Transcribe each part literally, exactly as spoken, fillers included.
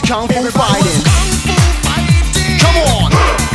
kung fu fighting. Come on.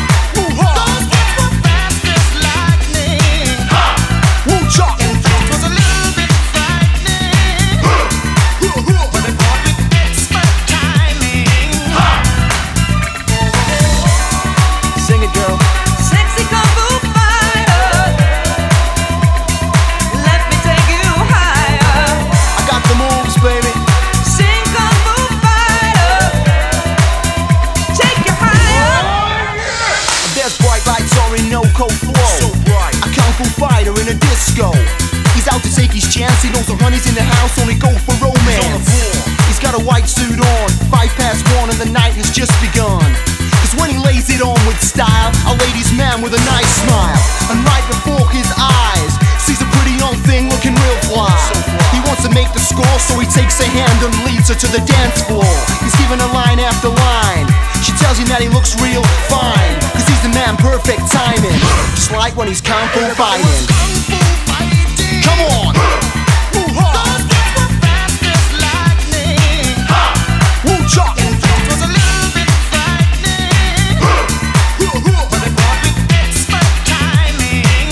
Fighter in a disco. He's out to take his chance. He knows the honey's in the house, only go for romance. He's got a white suit on, five past one, and the night has just begun. Cause when he lays it on with style, a ladies' man with a nice smile. And right before his eyes, sees a pretty young thing looking real fly. He wants to make the score, so he takes her hand and leads her to the dance floor. He's giving her line after line. She tells him that he looks real fine, cause he's the man, perfect timing. Just like when he's kung fu fighting. Come on! Those kids were fast as lightning. Woo-cha! It was a little bit frightening, but they fought with expert timing.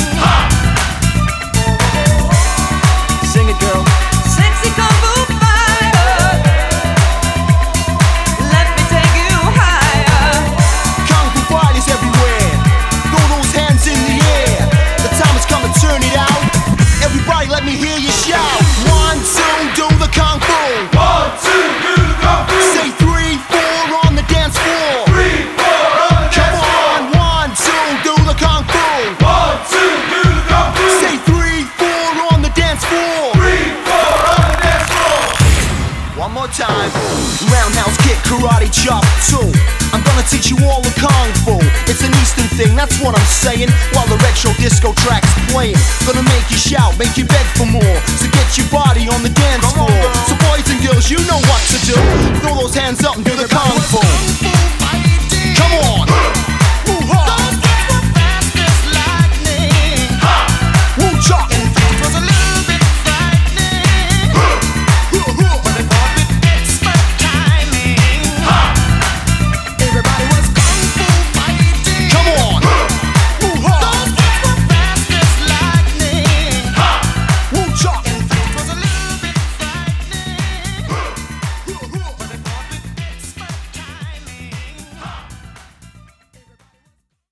Sing it, girl. Sexy kung fu fighter, let me take you higher. Kung fu fighters everywhere. Throw those hands in the air. The time has come to turn it out. Everybody let me hear you shout. One, two, do the kung fu. One, two, do the kung fu. Say three, four on the dance floor. Three, four on the Come dance floor. on, one, two, do the kung fu. One, two, do the kung fu. Say three, four on the dance floor. Three, four on the dance floor. One more time. Roundhouse kick, karate chop, two. I'm gonna teach you all the kung fu. It's an Eastern thing, that's what I'm saying. While the retro disco track's playing, gonna make you shout, make you beg for more. So get your body on the dance floor. So boys and girls, you know what to do. Throw those hands up and do the kung fu.